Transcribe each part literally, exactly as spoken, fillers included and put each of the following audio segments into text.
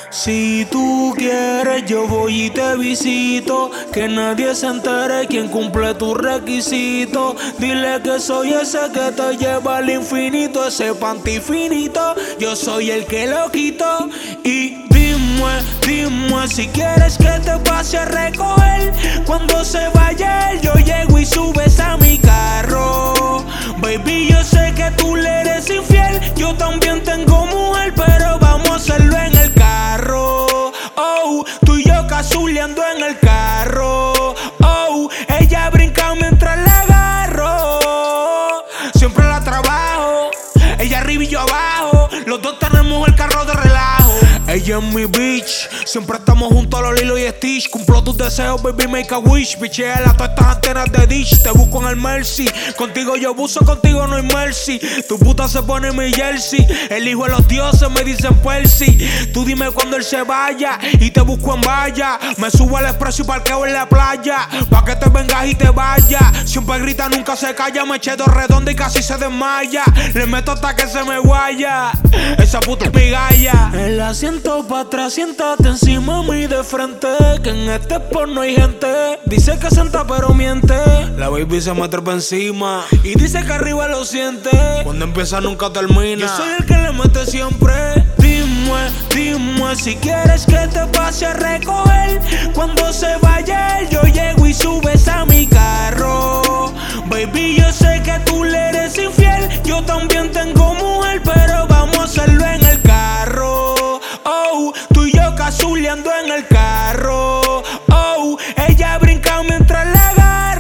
Si tú quieres, yo voy y te visito. Que nadie se entere quién cumple tus requisitos. Dile que soy ese que te lleva al infinito. Ese panty finito, yo soy el que lo quito. Y dime, dime si quieres que te pase a recoger. Cuando se vaya él, yo llego y subes a mi carro. Baby, yo sé que tú le eres infiel. Yo también tengo mujer, pero vamos a hacerlo en el carro. Oh, tú y yo cazuleando en el carro. Oh, ella brinca mientras la agarro. Siempre la trabajo, ella arriba y yo abajo. Los dos tenemos el carro de relajo. Ella es mi bitch, siempre estamos juntos a los Lilo y Stitch. Cumplo tus deseos, baby, make a wish. Bichela todas estas antenas de dish. Te busco en el Mercy, contigo yo buzo, contigo no hay mercy. Tu puta se pone mi jersey. El hijo de los dioses me dicen Percy. Tú dime cuando él se vaya y te busco en valla. Me subo al expreso y parqueo en la playa. Pa' que te vengas y te vayas. Siempre grita, nunca se calla. Me eché dos redondas y casi se desmaya. Le meto hasta que se me guaya. Esa puta es mi galla. El asiento pa' atrás, siéntate encima mí de frente. Que en este sport no hay gente. Dice que senta pero miente. La baby se me trepa encima y dice que arriba lo siente. Cuando empieza nunca termina. Yo soy el que le mete siempre. Dime, dime si quieres que te pase a recoger. Cuando se vaya él, yo llego y subes a mi carro. Baby, yo sé que tú le eres infiel. Yo también tengo mujer, pero vamos a hacerlo en el carro. Oh, tú y yo cazuleando en el carro. Oh, ella brinca mientras la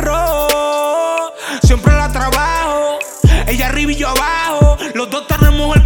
agarro. Siempre la trabajo, ella arriba y yo abajo. Los dos tenemos el